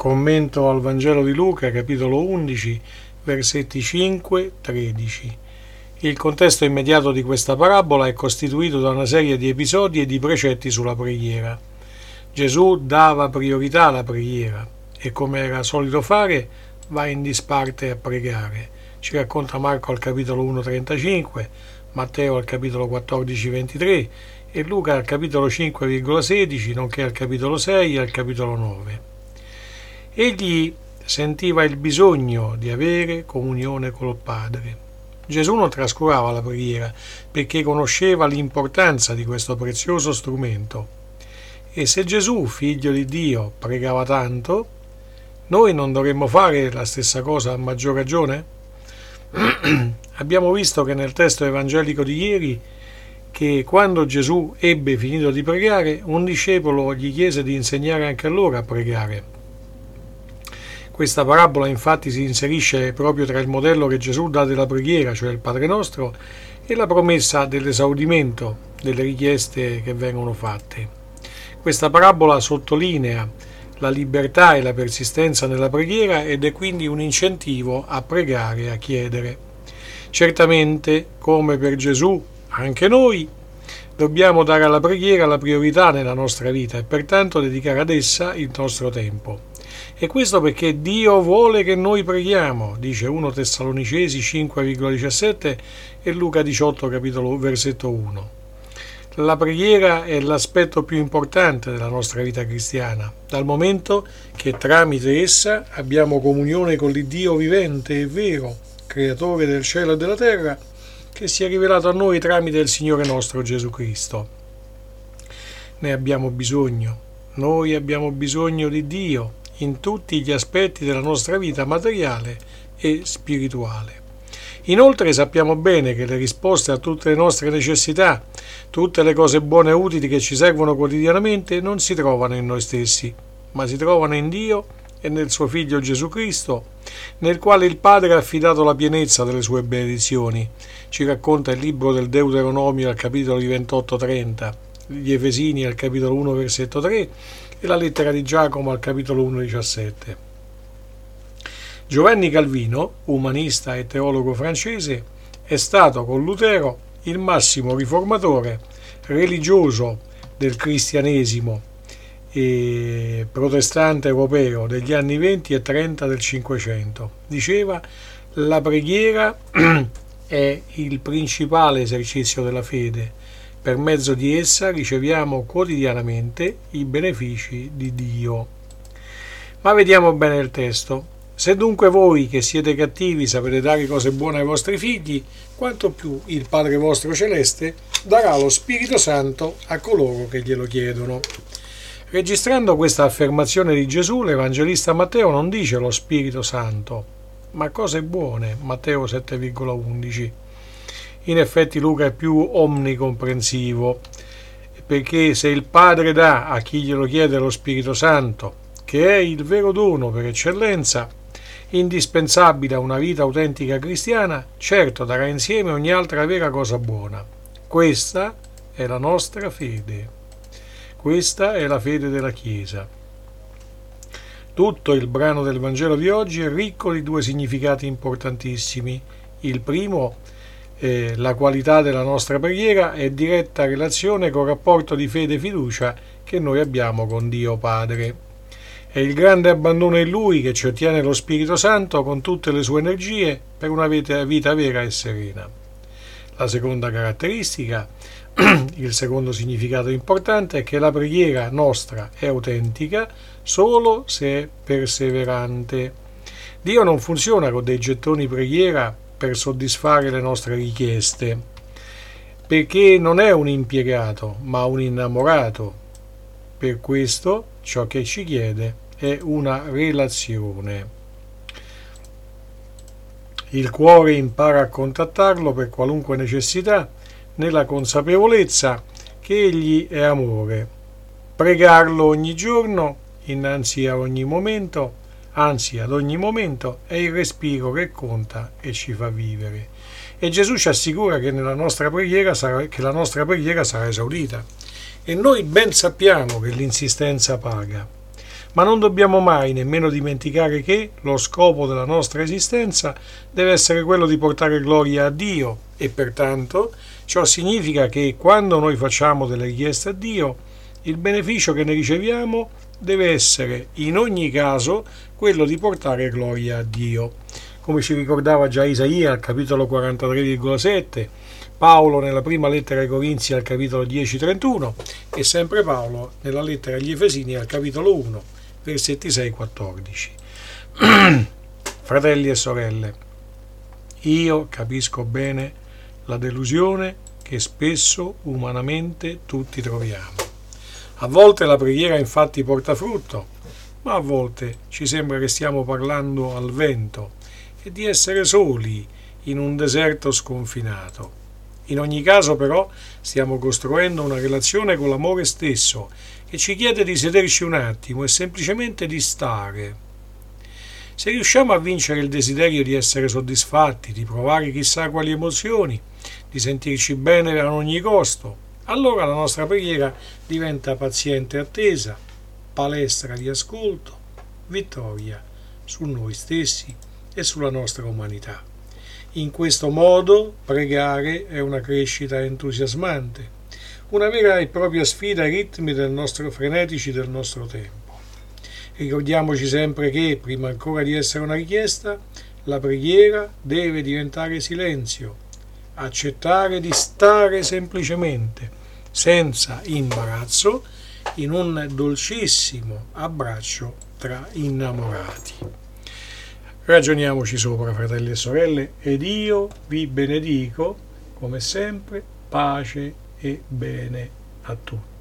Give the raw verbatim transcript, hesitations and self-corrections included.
Commento al Vangelo di Luca, capitolo undici, versetti cinque tredici. Il contesto immediato di questa parabola è costituito da una serie di episodi e di precetti sulla preghiera. Gesù dava priorità alla preghiera e, come era solito fare, va in disparte a pregare. Ci racconta Marco al capitolo uno trentacinque, Matteo al capitolo quattordici ventitré e Luca al capitolo cinque sedici, nonché al capitolo sei e al capitolo nove. Egli sentiva il bisogno di avere comunione col Padre. Gesù non trascurava la preghiera perché conosceva l'importanza di questo prezioso strumento. E se Gesù, figlio di Dio, pregava tanto, noi non dovremmo fare la stessa cosa a maggior ragione? Abbiamo visto che nel testo evangelico di ieri che quando Gesù ebbe finito di pregare, un discepolo gli chiese di insegnare anche a loro a pregare. Questa parabola infatti si inserisce proprio tra il modello che Gesù dà della preghiera, cioè il Padre Nostro, e la promessa dell'esaudimento delle richieste che vengono fatte. Questa parabola sottolinea la libertà e la persistenza nella preghiera ed è quindi un incentivo a pregare e a chiedere. Certamente, come per Gesù, anche noi dobbiamo dare alla preghiera la priorità nella nostra vita e pertanto dedicare ad essa il nostro tempo. E questo perché Dio vuole che noi preghiamo, dice primo Tessalonicesi cinque diciassette e Luca diciotto, capitolo versetto uno. La preghiera è l'aspetto più importante della nostra vita cristiana, dal momento che tramite essa abbiamo comunione con l'Iddio vivente e vero, creatore del cielo e della terra, che si è rivelato a noi tramite il Signore nostro Gesù Cristo. Ne abbiamo bisogno, noi abbiamo bisogno di Dio in tutti gli aspetti della nostra vita materiale e spirituale. Inoltre sappiamo bene che le risposte a tutte le nostre necessità, tutte le cose buone e utili che ci servono quotidianamente, non si trovano in noi stessi, ma si trovano in Dio e nel suo Figlio Gesù Cristo, nel quale il Padre ha affidato la pienezza delle sue benedizioni. Ci racconta il libro del Deuteronomio al capitolo ventotto trenta, gli Efesini al capitolo uno versetto tre e la lettera di Giacomo al capitolo uno diciassette. Giovanni Calvino, umanista e teologo francese, è stato con Lutero il massimo riformatore religioso del cristianesimo e protestante europeo degli anni venti e trenta del Cinquecento. Diceva: la preghiera è il principale esercizio della fede. Per mezzo di essa riceviamo quotidianamente i benefici di Dio. Ma vediamo bene il testo. Se dunque voi che siete cattivi sapete dare cose buone ai vostri figli, quanto più il Padre vostro celeste darà lo Spirito Santo a coloro che glielo chiedono. Registrando questa affermazione di Gesù, l'Evangelista Matteo non dice lo Spirito Santo, ma cose buone, Matteo sette undici. In effetti Luca è più omnicomprensivo, perché se il Padre dà a chi glielo chiede lo Spirito Santo, che è il vero dono per eccellenza, indispensabile a una vita autentica cristiana, certo darà insieme ogni altra vera cosa buona. Questa è la nostra fede. Questa è la fede della Chiesa. Tutto il brano del Vangelo di oggi è ricco di due significati importantissimi. Il primo, eh, la qualità della nostra preghiera è diretta relazione col rapporto di fede e fiducia che noi abbiamo con Dio Padre. È il grande abbandono in Lui che ci ottiene lo Spirito Santo con tutte le sue energie per una vita, vita vera e serena. La seconda caratteristica, il secondo significato importante, è che la preghiera nostra è autentica solo se è perseverante. Dio non funziona con dei gettoni preghiera per soddisfare le nostre richieste, perché non è un impiegato, ma un innamorato. Per questo ciò che ci chiede è una relazione. Il cuore impara a contattarlo per qualunque necessità, nella consapevolezza che Egli è amore. Pregarlo ogni giorno, innanzi a ogni momento, anzi ad ogni momento, è il respiro che conta e ci fa vivere. E Gesù ci assicura che nella nostra preghiera sarà, che la nostra preghiera sarà esaudita. E noi ben sappiamo che l'insistenza paga. Ma non dobbiamo mai nemmeno dimenticare che lo scopo della nostra esistenza deve essere quello di portare gloria a Dio e pertanto ciò significa che quando noi facciamo delle richieste a Dio, il beneficio che ne riceviamo deve essere in ogni caso quello di portare gloria a Dio. Come ci ricordava già Isaia al capitolo quarantatré virgola sette, Paolo nella prima lettera ai Corinzi al capitolo dieci trentuno e sempre Paolo nella lettera agli Efesini al capitolo uno, versetti sei quattordici. Fratelli e sorelle, io capisco bene la delusione che spesso umanamente tutti troviamo. A volte la preghiera infatti porta frutto, ma a volte ci sembra che stiamo parlando al vento e di essere soli in un deserto sconfinato. In ogni caso però stiamo costruendo una relazione con l'amore stesso che ci chiede di sederci un attimo e semplicemente di stare. Se riusciamo a vincere il desiderio di essere soddisfatti, di provare chissà quali emozioni, di sentirci bene a ogni costo, allora la nostra preghiera diventa paziente attesa, palestra di ascolto, vittoria su noi stessi e sulla nostra umanità. In questo modo pregare è una crescita entusiasmante, una vera e propria sfida ai ritmi del nostro frenetici del nostro tempo. Ricordiamoci sempre che, prima ancora di essere una richiesta, la preghiera deve diventare silenzio, accettare di stare semplicemente, senza imbarazzo, in un dolcissimo abbraccio tra innamorati. Ragioniamoci sopra, fratelli e sorelle, ed io vi benedico, come sempre, pace e bene a tutti.